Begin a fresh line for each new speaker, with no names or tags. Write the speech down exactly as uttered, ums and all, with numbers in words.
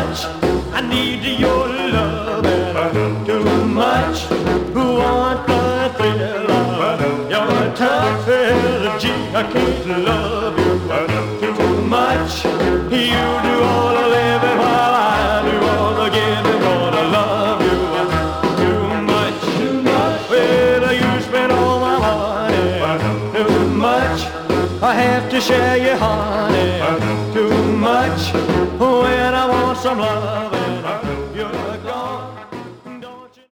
much. I need your love too much. Who want the thrill of your touch? Well, gee, I can't love you too much. You do all the living while I do all the giving. Gonna love you too much, too much. Well, you spend all my money too much. I have to share your honey too much. When I want some love.